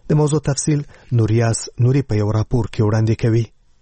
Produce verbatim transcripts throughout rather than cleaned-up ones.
د موضوع تفصیل نوریاس نوري په یو راپور کې وړاندې کوي.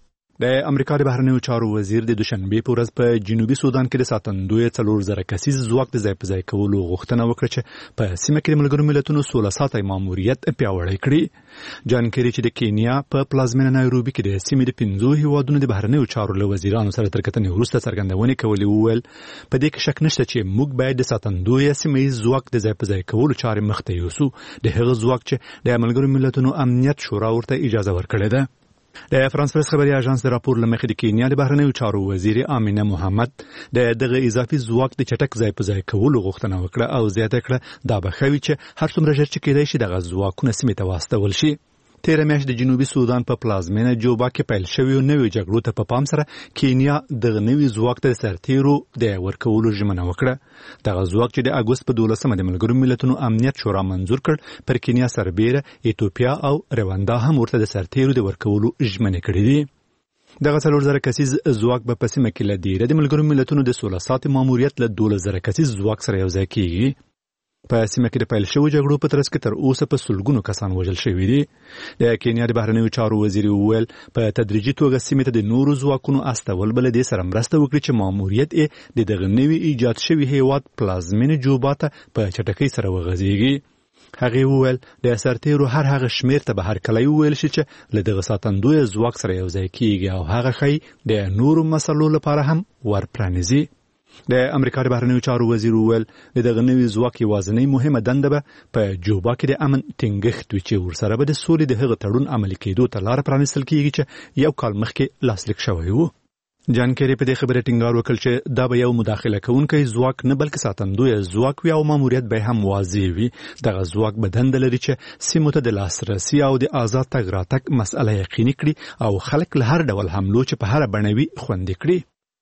د امریکا د بهرنیو چارو وزیر د دوشنبه په ورځ په جنوبي سودان کې د ساتندوی څلور زره کسیز ځواک د ځای په ځای کولو غوښتنه وکړه چې په سیمه کې د ملګرو ملتونو سوله ساتي ماموریت پیاوړی کړي. جان کیری چې د کینیا په پلازمینه نایروبي کې د سیمې د پنځو هیوادونو د بهرنیو چارو له وزیرانو سره تر کتنې وروسته څرګندونې کولې وویل په دې کې شک نشته چې موږ باید د ساتندوی سیمې ځواک د ځای په ځای کولو چارې مخته یوسو. د هغه ځواک چې د ملګرو ملتونو امنیت شورا ورته اجازه ورکړې ده. د فرانس پریس خبري اژانس د راپور لمخې د کینیا د بهرنیو چارو وزیر امینه محمد د دغه اضافي ځواک د چټک ځای په ځای کولو غوښتنه وکړه او زیاته کړه دا به خوي چې هر څومره ژر چې کېدای شي دغه ځواکونه سیمې ته واستول شي. تیر میاشت د جنوبي سودان په پلازمینه جوبا کې پیل شوی نوې جګړو ته په پام سره کینیا دغه نوې ځواک ته سرتیرو د ورکولو ژمنه وکړه. دغه ځواک چې د اګوست په دولسمه د ملګرو ملتونو امنیت شورا منظور کړ پر کینیا سربیره ایتوپیا او رواندا هم ورته د سرتیرو د ورکولو ژمنه کړې دي. دغه څلور زره کسیز ځواک به په سیمه کې لدیره د ملګرو ملتونو د سوله ساتي ماموریت له دولس زره کسیز ځواک سره یو ځای کیږي. په سیمه کې د پیل شوی جګړو په ترڅ کې تر اوسه په سلګونو کسان وژل شوي دي. د کینیا د بهرنیو چارو وزیر وویل په تدریجي توګه سیمه ته د نورو ځواکونو استول بل دې سره مرسته وکړي چې ماموریت یې د دغه نوي ایجاد شوی هیواد پلازمینه جوبا ته په چټکۍ سره وغځيږي. هغه وویل د سرتیرو هر هغه شمیر ته به هر کله ویل شي چې له دغه ساتندوی ځواک سره یو ځای کیږي او هغه خی د نورو مسلو لپاره هم ورپرانیزي. د امریکا د بهرنیو چارو وزیر وویل دغه نوي ځواک یوازینی مهمه دنده به په جوبا کې د امن ټینګښت وي چې ورسره به د سولې د هغه تړون عملي کېدو ته لار پرانیستل کیږي چې یو کال مخکې لاسلیک شوی و. جان کیری په دې خبره ټینګار وکړ چې دا به یو مداخله کوونکی ځواک نه بلکې ساتندوی ځواک وي او ماموریت به هم واضح وي. دغه ځواک به دنده لري چې سیمو ته د لاسرسي او د آزاد تګ راتګ مسئله یقیني کړي او خلک له هر ډول حملو چې په هر بڼه وي خوندي کړي.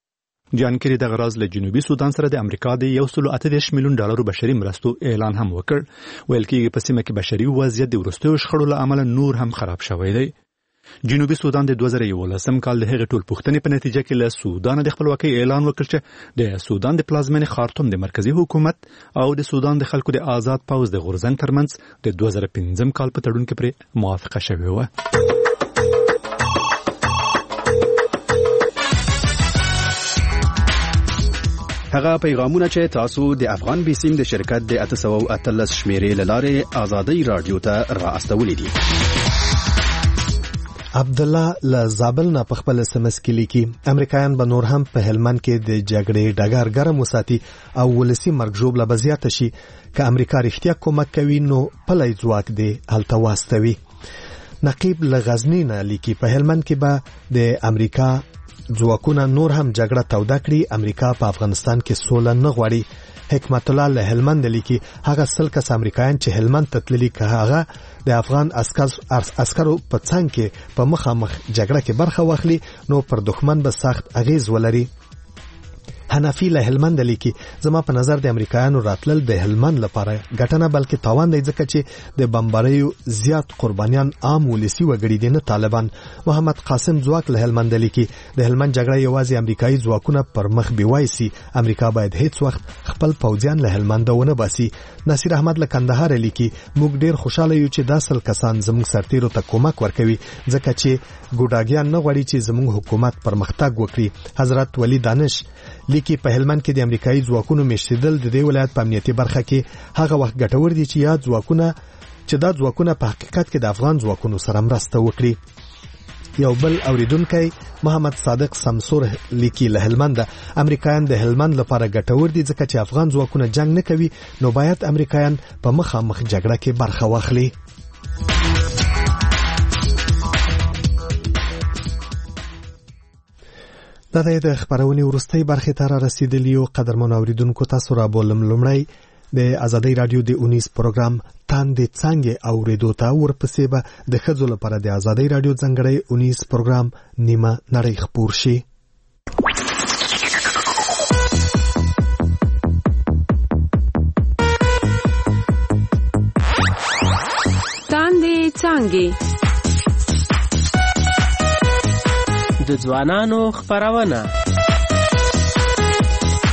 جان کیری دغه راز له جنوبي سودان سره د امریکا د یو سل اته دېرش میلیون ډالرو بشري مرستو اعلان هم وکړ. ویل کېږي په سیمه کې بشري وضعیت د وروستیو شخړو له امله نور هم خراب شوی دی. جنوبي سودان د دوه زره یولسم کال د هغې ټول پوښتنې په نتیجه کې له سودان د خپلواکۍ اعلان وکړ چې د سودان د پلازمینې خارتوم د مرکزی حکومت او د سودان د خلکو د آزاد پوځ د غورځنګ ترمنځ د دوه زره پنځم کال په تړون کې پرې موافقه شوې وه. هغه پیغامونه چې تاسو د افغان بیسیم د شرکت د اته سوه اتلس شمیرې له لارې آزادۍ رادیو ته را استولې دي. عبد الله له زابل نه په خپل اس ام اس کې لیکي امریکایان به نور هم په هلمند کې د جګړې ډګر ګرم وساتي او ولسی مرګ ژوبله به زیاته شي. که امریکا رښتیا کومک کوي نو پلی ځواک دی هلته واستوي. نقیب له غزنی نه لیکي په هلمند کې به د امریکا ځواکونه نور هم جګړه توده کړي. امریکا په افغانستان کې سوله نه غواړي. حکمت الله له هلمند لیکي هغه سل کس امریکایان چې هلمند ته تللي که هغه د افغان عسکرو په څنګ کې په مخامخ جګړه کې برخه واخلي نو پر دښمن به سخت اغیز ولري. حنفی له هلمند لیکي زما په نظر د امریکایانو راتلل د هلمند لپاره ګټنه بلکې تاوان دی ځکه چې د بمباریو زیات قربانیان عام ولسی وګړي دي نه طالبان. محمد قاسم ځواک له هلمند لیکي د هلمند جګړه یوازې امریکایي ځواکونه پر مخ بیوای سي. امریکا باید هیڅ وخت خپل پوځیان له هلمند ونه باسي. نصیر احمد له کندهار لیکي موږ ډیر خوشاله یو چې داسل کسان زموږ سرتیرو ته کومک ورکوي ځکه چې ګوډاګیان نه غواړي چې زموږ حکومت پرمختګ وکړي. حضرت ولی دانش لیکي په هلمند کې د امریکایي ځواکونو میشتېدل د دې ولایت په امنیتي برخه کې هغه وخت ګټور دي چې یا ځواکونه چې دا ځواکونه په حقیقت کې د افغان ځواکونو سره مرسته وکړي. یو بل اوریدونکی محمد صادق سمسور لیکي له هلمند امریکایان د هلمند لپاره ګټور دي ځکه چې افغان ځواکونه جنگ نه کوي نو باید امریکایان په مخامخ جګړه کې برخه واخلي. دا د خبرونې وروستۍ برخې ته را رسیدلی یو قدرمنو اوریدونکو تاسو را بولم. لومړی د آزادۍ رادیو د اونیس پروګرام تاندې څنګه اوریدو ته ورپسې به د ښځو لپاره د آزادۍ رادیو ځانګړی اونیس پروګرام نیمه نړۍ خپور شي. تاندې څنګه د ځوانانو خبرونه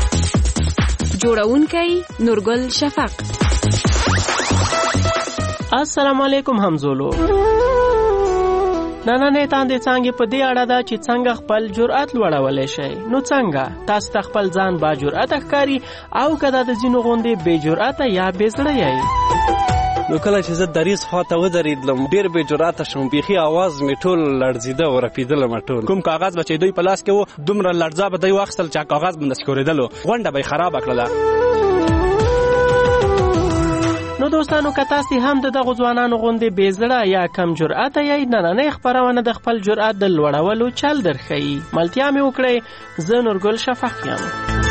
جوړونکی نورګل شفق السلام علیکم همزولو. نننې تاندې څانګې په دې اړه ده چې څنګه خپل جرأت لوړولی شئ. نو څنګه تاسو ته خپل ځان با جرأت ښکاري او که دا د ځینو غوندې بې جرأته یا بې زړه یئ؟ نو کله چې زه دریځ خواته ودرېدلم ډېر بې جرأته شوم، بیخي اواز مې ټول لړزېده او رپېدلم ټول. کوم کاغذ به چې دوی په لاس کې و دومره لړزه به دوی واخیستل چې کاغذ به داسې ښورېدلو، غونډه به یې خرابه کړله. نو دوستانو که تاسې هم د دغو ځوانانو غوندې بې زړه یا کم جرأته یئ، نننۍ خپرونه د خپل جرأت د لوړولو چل درښیي. ملتیا مې وکړئ. زه نورګل شفق یم.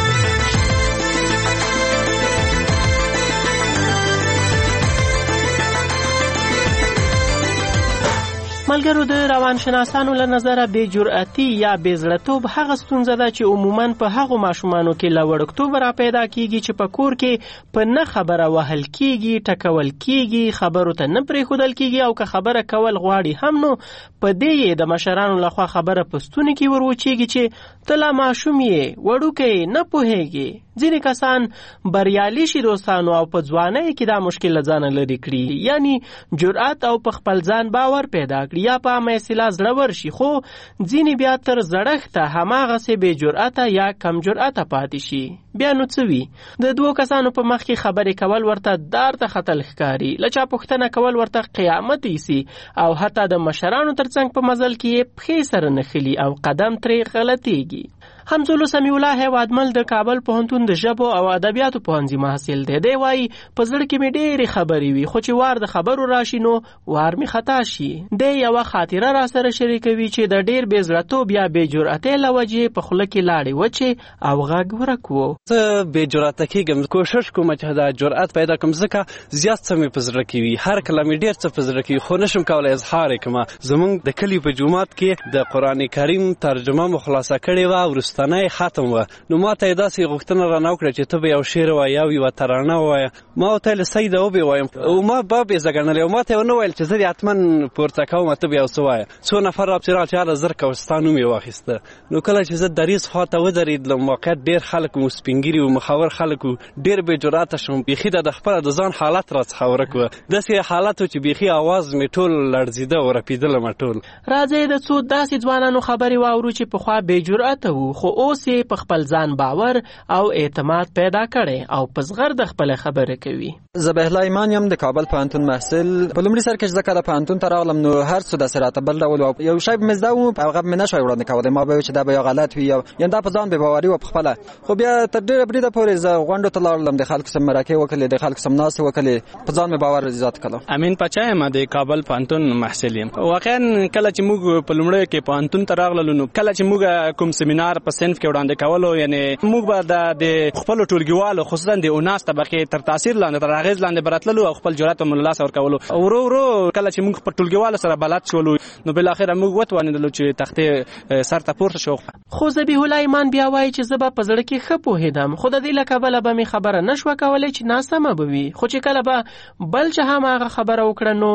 ملګرو، د روانشناسانو له نظره بې جرأتي یا بې زړه‌توب هغه ستونزه ده چې عموماً په هغو ماشومانو کې له وړکتوبه را پیدا کیږي چې په کور کې په نه خبره وهل کیږي، ټکول کیږي، خبرو ته نه پرېښودل کیږي او که خبره کول غواړي هم نو په دې یې د مشرانو لخوا خبره په ستوني کې وروچېږي چې ته لا ماشوم یې، وړوکی نه پوهېږي. ځینې کسان بریالي شي دوستانو او په ځوانۍ کې دا مشکل له ځانه لرې کړي، یعنی جرأت او په خپل ځان باور پیدا کړي یا په عامه اصطلاح زړور شي، خو ځینې بیا تر زړښته هماغسې بې جرأته یا کم جرأته پاتې شي. بیا نو څه وي؟ د دوو کسانو په مخ کې خبرې کول ورته دار ته ختل ښکاري، له چا پوښتنه کول ورته قیامت ایسي او حتی د مشرانو تر څنګ په مزل کې یې پښې سره نښلي او قدم ترې غلطیږي. همزولو سمیع الله هیوادمل د کابل پوهنتون د ژبو او ادبیاتو پوهنځي محصل دی. دی وایي په زړه کې مې ډېرې خبرې وي، خو چې وار د خبرو راشي نو وار مې خطا شي. دی یوه خاطره را سره شریکوي چې د ډېر بې زړه‌توب یا بې جرأتۍ له وجې په خوله کې لاړې وچې او غږ ورک و. زه بې جرأته کېږم، کوشش کوم چې دا جرأت پیدا کړم ځکه زیات څه مې په زړه کې وي، هر کله مې ډېر څه په زړه کې وي خو نشم کولی اظهار یې کړم. زموږ د کلي په جومات کې د قرآن کریم ترجمه مو خلاصه کړې وه، وروستنی ختم وه. نو ما ته یې داسې غوښتنه رانه وکړه چې ته به یو شعر ووایې او یوه ترانه ووایه. ما ورته ویل سیده وبې وایم او ما به بېزه ګڼلې او ما ته یې ونه ویل چې زه دې حتما پورته کوم ته به یو څه وایه. څو نفر راپسې راغلل چې هله زر کوه ستا نوم یې واخیسته. نو کله چې زه دریځ خواته ودرېدلم واقعیت ډېر خلک مو سپین ږیري وو، مخور خلک وو، ډېر بې جرأته شوم، بیخي د خپله د ځان حالت راڅخه ورک وه. داسې حالت و چې بیخي اواز مې ټول لړزېده او رپېدلم ټول. راځئ د څو داسې ځوانانو خبرې واورو چې پخوا بې جرأته وو خو اوس یې په خپل ځان باور او اعتماد پیدا کړی او په زغر د خپله خبره کوي. ذبیح الله ایمان یم، د کابل پوهنتون محصل. په لومړي سر کې چې زه کله پوهنتون ته راغلم نو هر څه داسې راته بل ډول و. یو شی به مې زده و هغه مې نشوی وړاندې کولی، ما به ویل چې دا به یو غلط وي او یعنې دا په ځان بې باوري وه په خپله. خو بیا تر ډېره بریده پورې زه غونډو ته لاړلم، د خلکو سره مرکې وکړلې، د خلکو سره ناستې وکړلې، په ځان مې باور زیات کړی. امین پاچا یم، د کابل پوهنتون محصل یم. واقعا کله چې موږ په لومړیو کې پوهنتون ته راغللو نو کله چې موږ کوم سیمینار په صنف کې وړاندې کولو، یعنې موږ به د خپلو ټولګیوالو خصوصا د اوناس طبقې تر تاثیر لاندې تر اغېز لاندې به راتللو او خپل جرأت به مو له لاسه ورکولو. ورو ورو کله چې موږ په ټولګیوالو سره بلد شولو نو بالاخره موږ وتوانېدلو چې تختې سر ته پورته شو. خو ذبیح الله ایمان بیا وایي چې زه به په زړه کې ښه پوهېدم خو د دې له کبله به مې خبره نه شوه کولی چې ناسمه به وي، خو چې کله به بل چې هم هغه خبره وکړه نو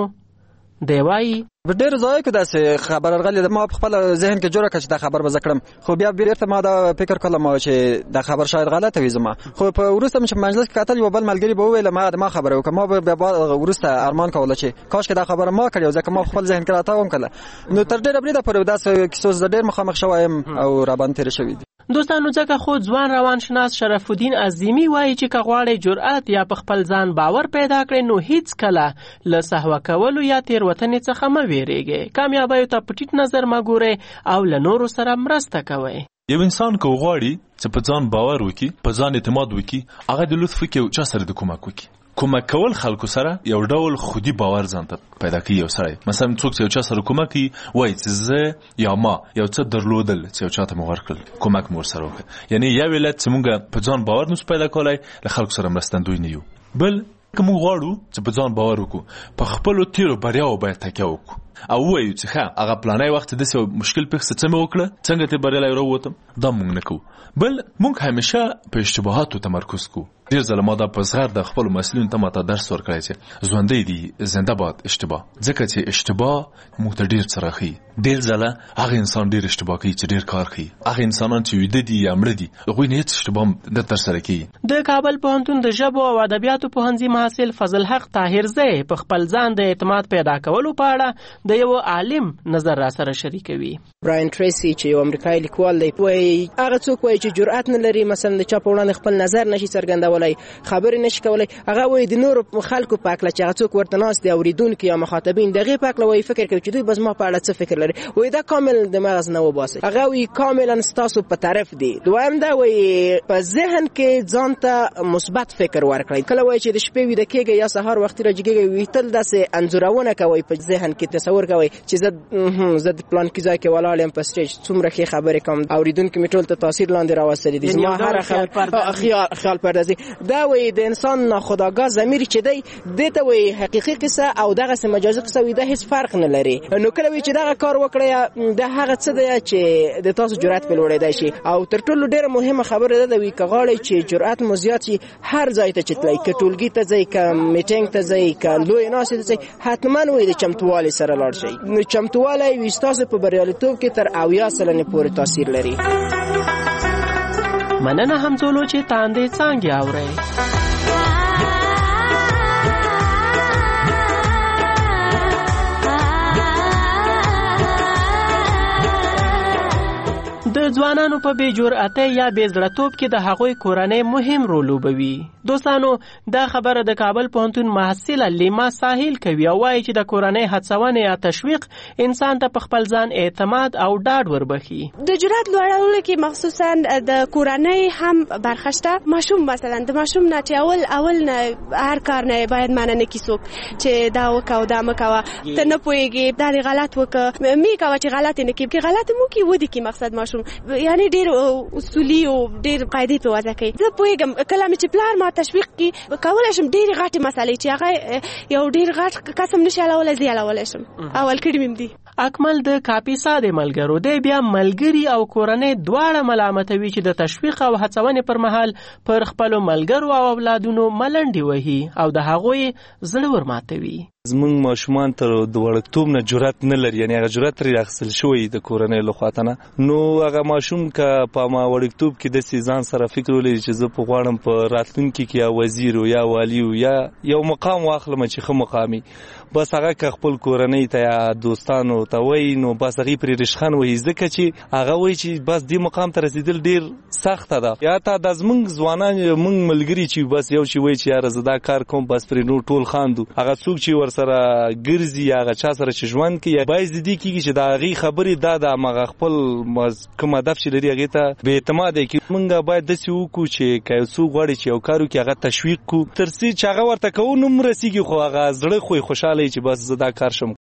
دی وایي په ډېرو ځایو کې داسې خبر راغلی ده، ما په خپل ذهن کې جوړه کړه چې دا خبر به زه کړم، خو بیا بېرته ما دا فکر کړم چې دا خبر شاید غلطه وي زما. خو په وروسته مې چې مجلس کې کتل یو بل ملګري به وویل ما ما خبره وکړه، ما به بیا وروسته ارمان کوله چې کاش کې دا خبره ما کړې ځکه ما خپل ذهن کې راته وکړه. نو تر ډېره بریده پورې داسې کیسو زه ډېر مخامخ شوی یم او راباندې تېرې شوي دي. دوستانو ځکه خو ځوان روانشناس شرف الدین عظیمی وایي چې که غواړئ جرأت یا په خپل ځان باور پیدا کړئ نو هیڅ کله له سهوه کولو یا تېروتنې څخه مه ویرېږئ، کامیابیو ته په ټیټ نظر مه ګورئ او له نورو سره مرسته کوئ. یو انسان که غواړي چې په ځان باور وکړي، په ځان اعتماد وکړي، هغه د لطف کې یو چا سره د کومک وکړي. کومک کول خلکو سره یو ډول خودي باور ځان ته پیدا کوي. یو سړی مثلا څوک چې یو چا سره کومک کوي وایي چې زه یا ما یو څه درلودل چې یو چا ته مو ورکړل، کومک مو ورسره وکړ، یعنې یو علت چې موږ په ځان باور نشو پیدا کولی له خلکو سره مرستندوی نه یو. بل که موږ غواړو چې په ځان باور وکړو په خپلو تېرو بریاوو باید تکیه وکړو او ووایو چې ښه هغه پلانی وخت داسې یو مشکل پېښ څه څه مې وکړه، څنګه ترې بریالی راووتم، دا موږ نه کوو. بل موږ همیشه په اشتباهاتو تمرکز کوو، ډیر ځله ما دا په زغر د خپل مسلمانانو ته ماته درس ورکړی چې ژوندۍ دي زنده باد اشتباه، ځکه چې اشتباه موږ ته ډیر څه راښيي. ډیر ځله هغه انسان ډیر اشتباه کوي چې ډیر کار کوي، هغه انسانان چې ویده دي یا مړه دي هغوی نه هېڅ اشتباه نه ترسره کوي. د کابل پوهنتون د ژبو او ادبیاتو پوهنځي محصل فضل حق طاهرزی په خپل ځان د اعتماد پیدا کولو په اړه د یو عالم نظر را سره شریکوي. براین ټریسی چې یو امریکایي لیکوال دی وایي هغه څوک وایي چې جرأت نه لري مثلا د چا په وړاندې خپل نظر نشي څرګندولی، خبرې نشي کولی، هغه وایي د نورو خلکو په هکله چې هغه څوک ورته ناست دي اورېدونکي یا مخاطبین د هغې په هکله وایي فکر کوي چې دوی به زما په اړه څه فکر لري. وایي دا کامل د مغز نه وباسئ. هغه وایي کاملا ستاسو په طرف دی. دویم دا وایي په ذهن کې ځان ته مثبت فکر ورکړئ. کله وایي چې د شپې ویده کېږئ یا سهار وختي راجګېږئ وایي تل داسې انځورونه کوئ په ذهن کې، تصور کوئ چې زه زه د پلانکي ځای کې ولاړ یم په سټیج څومره ښې خبرې کوم، اورېدونکي مې ټول ته تاثیر لاندې راوستلي دي، زما هره خبره خیال پردازي. دا وایي د انسان ناخودآګاه ضمیر چې دی دې ته وایي حقیقي قصه او دغسې مجازي قصه وایي دا هېڅ فرق نه لري. نو کله وایي چې دغه کار وکړئ دا هغه څه دی چې د تاسو جرأت پرې لوړېدی شي. او تر ټولو ډېره مهمه خبره دا ده وایي که غواړئ چې جرأت مو زیات شي هر ځای ته چې تلئ، که ټولګي ته ځئ، که میټینګ ته ځئ، که لویې ناستې ته ځئ، حتما وایي د چمتووالي سره لاړ شئ. نو چمتووالی وایي ستاسو په بریالیتوب کې تر اویا سلنې پورې تاثیر لري. مننه همزولو چې تاندې څانګې اورئ. د ځوانانو په بې جرأتۍ یا بې زړه‌توب کې د هغوی کورنۍ مهم رول لوبوي. دوستانو دا خبره د کابل پوهنتون محصله لیما ساحل کوي او وایي چې د کورنۍ هڅونې یا تشویق انسان ته په خپل ځان اعتماد او ډاډ وربخي. د جرأت لوړولو کې مخصوصا د کورنۍ هم برخه شته. ماشوم مثلا د ماشوم نه چې اول اول نه هر کار نه باید مننه کی څوک چې دا وکاو دا مکوا ته نه پوهېږي دا غلط وکړه می کوه چې غلط نه کی کې غلط مو کی ودی کی مقصد ماشوم یعنی ډیر اصولي او ډیر قاعده په وځه کوي. زه پوهېږم کله چې پلار ما تشویق کی کولای شم ډیر غټه مسالې چې هغه یو ډیر غټ قسم نشي علاوه زی علاوه شم اول کړم مم دي. اکمل د کاپیسا د ملګرو دی بیا ملګری او کورنۍ دواړه ملامتوي چې د تشویق او هڅونې پر مهال پر خپل ملګرو او اولادونو ملنډي وهي او د هغوی زړه ورماتوي. زمونږ ماشومان تر د وړکتوب نه جرأت نه لري، یعنی هغه جرأت ترې اخیستل شوی د کورنۍ له خوا نه. نو هغه ماشوم که په ما وړکتوب کې داسې ځان سره فکر ولري چې زه په غواړم په راتلونکي کې یا وزیر یا والی یا یو مقام واخلم چې ښه مقامي، بس هغه که خپل کورنۍ ته یا دوستانو ته وایي نو بس هغې پرې رشخند وایي، ځکه چې هغه وایي چې بس دې مقام ته رسېدل ډېر سخته ده. یا تا دا زمونږ ځوانان مونږ ملګري چې بس یو چې وایي چې یاره زه دا کار کوم بس پرې نور ټول خاندو، هغه څوک چې ورسره ګرځي یا هغه چا سره چې ژوند کوي باید دې کېږي چې د هغې خبرې دا د همغه خپل کوم هدف چې لري هغې ته بې اعتماده کړي. مونږ باید داسې وکړو چې که یو څوک غواړي چې یو کار وکړي هغه تشویق کړو تر څو چې هغه ورته کوو نو هم رسېږي، خو هغه زړه خو یې خوشحاله چې بس زه دا کار شم